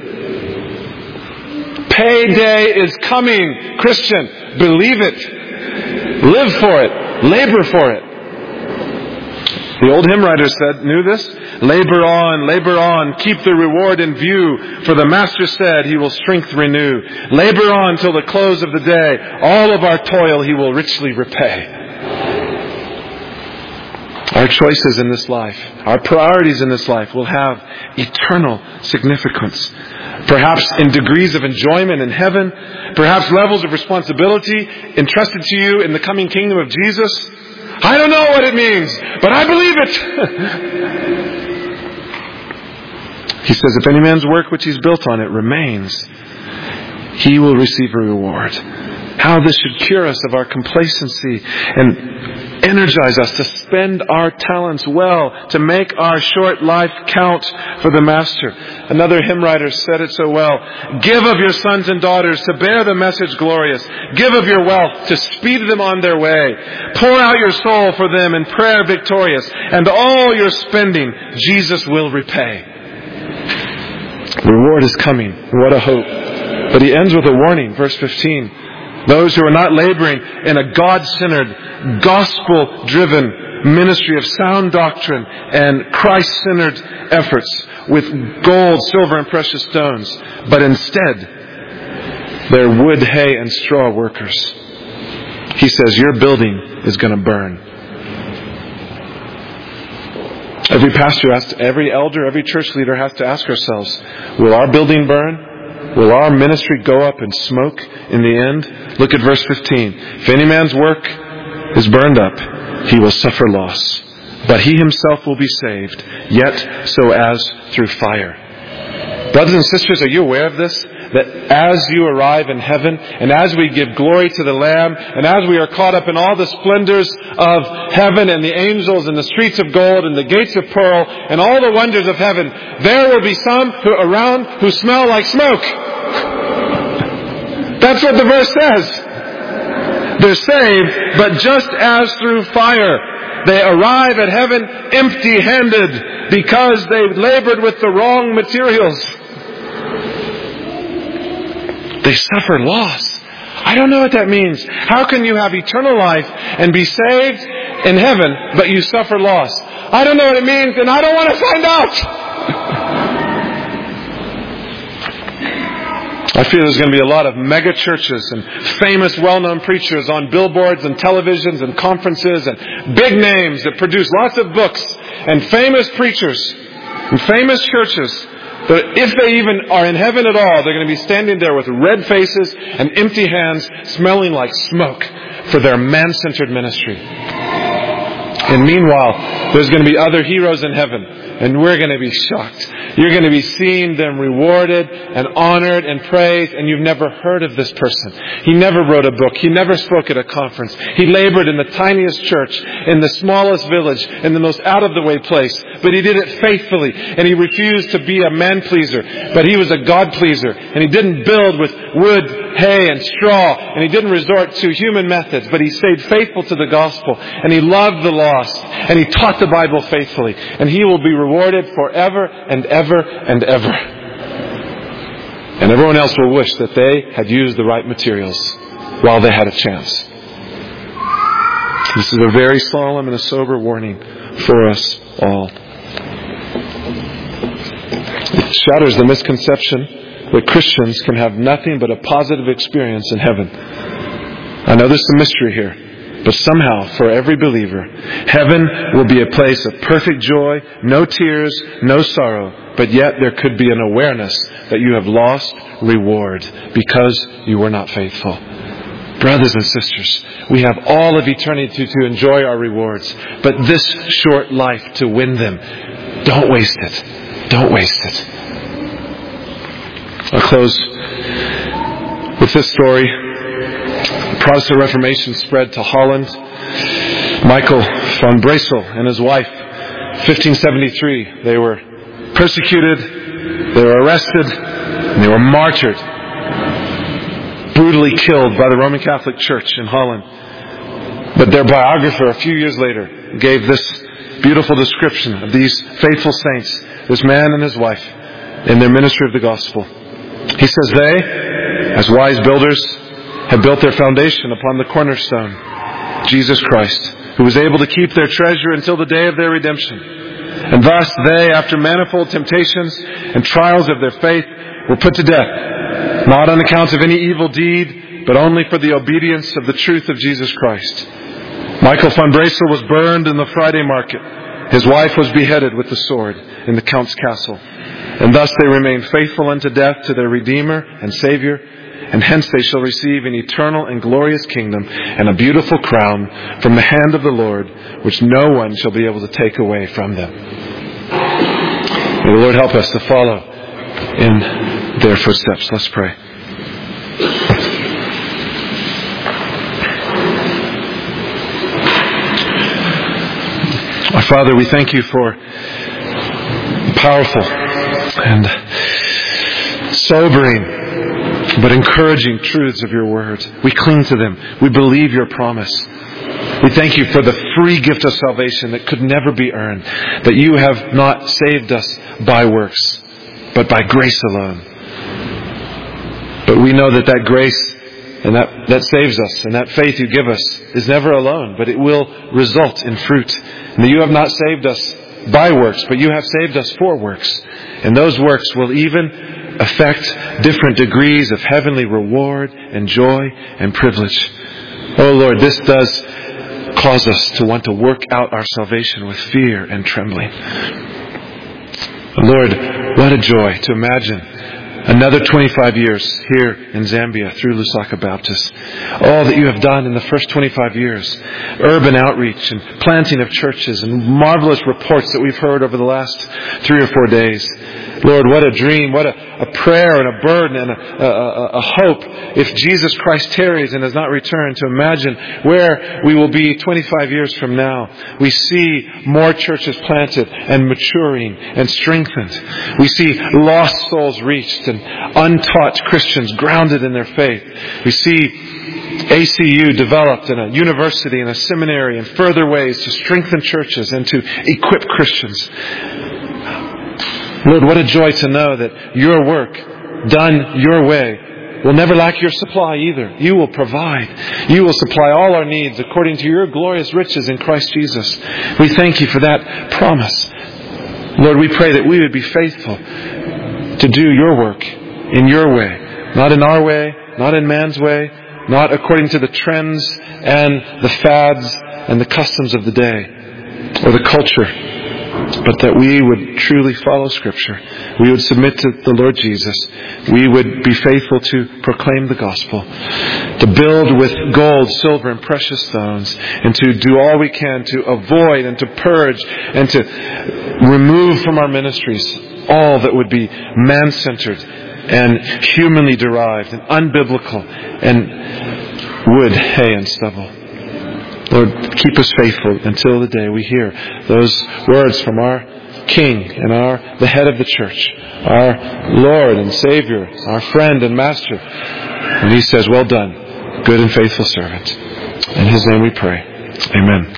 Payday is coming, Christian. Believe it. Live for it. Labor for it. The old hymn writer said, knew this? Labor on, labor on, keep the reward in view, for the Master said He will strength renew. Labor on till the close of the day, all of our toil He will richly repay. Our choices in this life, our priorities in this life will have eternal significance. Perhaps in degrees of enjoyment in heaven. Perhaps levels of responsibility entrusted to you in the coming kingdom of Jesus. I don't know what it means, but I believe it. He says, if any man's work which he's built on it remains, he will receive a reward. How this should cure us of our complacency and energize us to spend our talents well, to make our short life count for the Master. Another hymn writer said it so well. Give of your sons and daughters to bear the message glorious. Give of your wealth to speed them on their way. Pour out your soul for them in prayer victorious. And all your spending Jesus will repay. The reward is coming. What a hope. But he ends with a warning, verse fifteen. Those who are not laboring in a God-centered, gospel-driven ministry of sound doctrine and Christ-centered efforts with gold, silver, and precious stones, but instead they're wood, hay, and straw workers. He says, your building is going to burn. Every pastor has to, every elder, every church leader has to ask ourselves, will our building burn? Will our ministry go up in smoke in the end? Look at verse fifteen. If any man's work is burned up, he will suffer loss. But he himself will be saved, yet so as through fire. Brothers and sisters, are you aware of this? That as you arrive in heaven, and as we give glory to the Lamb, and as we are caught up in all the splendors of heaven and the angels and the streets of gold and the gates of pearl and all the wonders of heaven, there will be some who around who smell like smoke. That's what the verse says. They're saved, but just as through fire. They arrive at heaven empty-handed because they labored with the wrong materials. They suffer loss. I don't know what that means. How can you have eternal life and be saved in heaven, but you suffer loss? I don't know what it means, and I don't want to find out. I feel there's going to be a lot of mega churches and famous, well-known preachers on billboards and televisions and conferences and big names that produce lots of books and famous preachers and famous churches. But if they even are in heaven at all, they're going to be standing there with red faces and empty hands, smelling like smoke for their man-centered ministry. And meanwhile, there's going to be other heroes in heaven, and we're going to be shocked. You're going to be seeing them rewarded and honored and praised, and you've never heard of this person. He never wrote a book. He never spoke at a conference. He labored in the tiniest church, in the smallest village, in the most out-of-the-way place. But he did it faithfully, and he refused to be a man-pleaser. But he was a God-pleaser, and he didn't build with wood, hay, and straw, and he didn't resort to human methods, but he stayed faithful to the gospel, and he loved the lost, and he taught the Bible faithfully, and he will be rewarded forever and ever and ever. And everyone else will wish that they had used the right materials while they had a chance. This is a very solemn and a sober warning for us all. It shatters the misconception that Christians can have nothing but a positive experience in heaven. I know there's some mystery here, but somehow, for every believer, heaven will be a place of perfect joy, no tears, no sorrow, but yet there could be an awareness that you have lost reward because you were not faithful. Brothers and sisters, we have all of eternity to enjoy our rewards, but this short life to win them, don't waste it. Don't waste it. I'll close with this story. Protestant Reformation spread to Holland. Michael van Brassel and his wife, fifteen seventy-three, they were persecuted, they were arrested, and they were martyred, brutally killed by the Roman Catholic Church in Holland. But their biographer, a few years later, gave this beautiful description of these faithful saints, this man and his wife, in their ministry of the gospel. He says they, as wise builders, have built their foundation upon the cornerstone, Jesus Christ, who was able to keep their treasure until the day of their redemption. And thus they, after manifold temptations and trials of their faith, were put to death, not on account of any evil deed, but only for the obedience of the truth of Jesus Christ. Michael van Brassel was burned in the Friday market. His wife was beheaded with the sword in the Count's castle. And thus they remain faithful unto death to their Redeemer and Savior, and hence they shall receive an eternal and glorious kingdom and a beautiful crown from the hand of the Lord, which no one shall be able to take away from them. May the Lord help us to follow in their footsteps. Let's pray. Our Father, we thank you for powerful and sobering but encouraging truths of your word. We cling to them. We believe your promise. We thank you for the free gift of salvation that could never be earned, that you have not saved us by works, but by grace alone. But we know that that grace and that, that saves us, and that faith you give us is never alone, but it will result in fruit. And that you have not saved us by works, but you have saved us for works. And those works will even affect different degrees of heavenly reward and joy and privilege. Oh Lord, this does cause us to want to work out our salvation with fear and trembling. Lord, what a joy to imagine another twenty-five years here in Zambia through Lusaka Baptist. All that you have done in the first twenty-five years. Urban outreach and planting of churches and marvelous reports that we've heard over the last three or four days. Lord, what a dream, what a, a prayer and a burden and a, a, a hope if Jesus Christ tarries and has not returned, to imagine where we will be twenty-five years from now. We see more churches planted and maturing and strengthened. We see lost souls reached and untaught Christians grounded in their faith. We see A C U developed in a university and a seminary and further ways to strengthen churches and to equip Christians. Lord, what a joy to know that your work, done your way, will never lack your supply either. You will provide. You will supply all our needs according to your glorious riches in Christ Jesus. We thank you for that promise. Lord, we pray that we would be faithful to do your work in your way, not in our way, not in man's way, not according to the trends and the fads and the customs of the day or the culture, but that we would truly follow Scripture. We would submit to the Lord Jesus. We would be faithful to proclaim the gospel, to build with gold, silver, and precious stones, and to do all we can to avoid and to purge and to remove from our ministries all that would be man-centered and humanly derived and unbiblical and wood, hay, and stubble. Lord, keep us faithful until the day we hear those words from our King and our the head of the church, our Lord and Savior, our friend and Master. And He says, well done, good and faithful servant. In His name we pray. Amen.